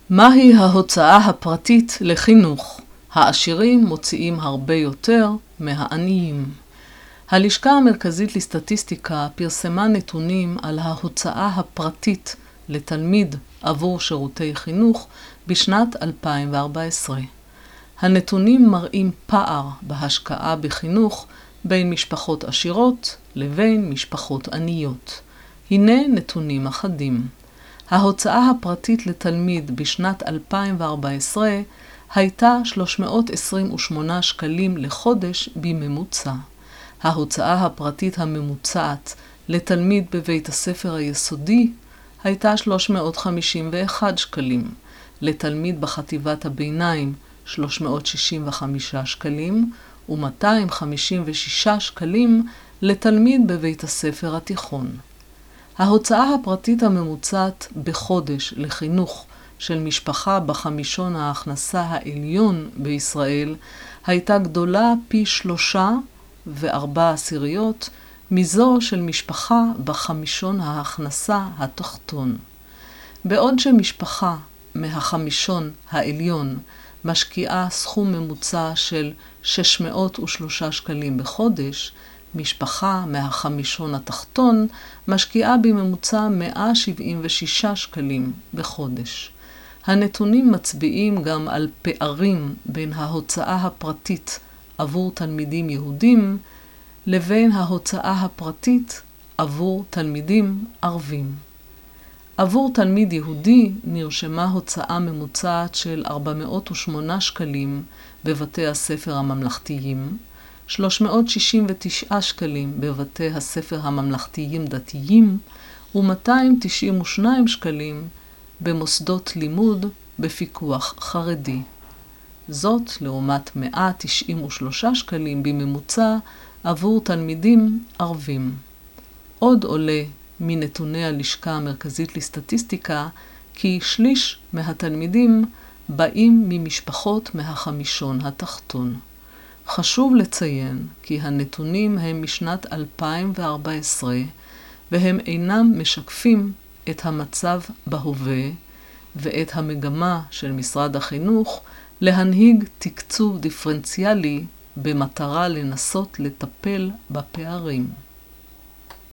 מהי ההוצאה הפרטית לחינוך? העשירים מוציאים הרבה יותר מהעניים. הלשכה המרכזית לסטטיסטיקה פרסמה נתונים על ההוצאה הפרטית לתלמיד עבור שירותי חינוך בשנת 2014. הנתונים מראים פער בהשקעה בחינוך בין משפחות עשירות לבין משפחות עניות. הנה נתונים אחדים. ההוצאה הפרטית לתלמיד בשנת 2014 הייתה 328 שקלים לחודש בממוצע. ההוצאה הפרטית הממוצעת לתלמיד בבית הספר היסודי הייתה 351 שקלים, לתלמיד בחטיבת הביניים 365 שקלים ו-256 שקלים לתלמיד בבית הספר התיכון. ההוצאה הפרטית הממוצעת בחודש לחינוך של משפחה בחמישון ההכנסה העליון בישראל הייתה גדולה פי 3.4 מזו של משפחה בחמישון ההכנסה התחתון. בעוד שמשפחה מהחמישון העליון משקיעה סכום ממוצע של 603 שקלים בחודש, משפחה מהחמישון התחתון משקיעה בממוצע 176 שקלים בחודש. הנתונים מצביעים גם על פערים בין ההוצאה הפרטית עבור תלמידים יהודים לבין ההוצאה הפרטית עבור תלמידים ערבים. עבור תלמיד יהודי נרשמה הוצאה ממוצעת של 408 שקלים בבתי הספר הממלכתיים, 369 שקלים בבתי הספר הממלכתיים דתיים ו-292 שקלים במוסדות לימוד בפיקוח חרדי. זאת לעומת 193 שקלים בממוצע עבור תלמידים ערבים. עוד עולה מנתוני הלשכה המרכזית לסטטיסטיקה כי שליש מהתלמידים באים ממשפחות מהחמישון התחתון. חשוב לציין כי הנתונים הם משנת 2014 והם אינם משקפים את המצב בהווה ואת המגמה של משרד החינוך להנהיג תקצוב דיפרנציאלי במטרה לנסות לטפל בפערים.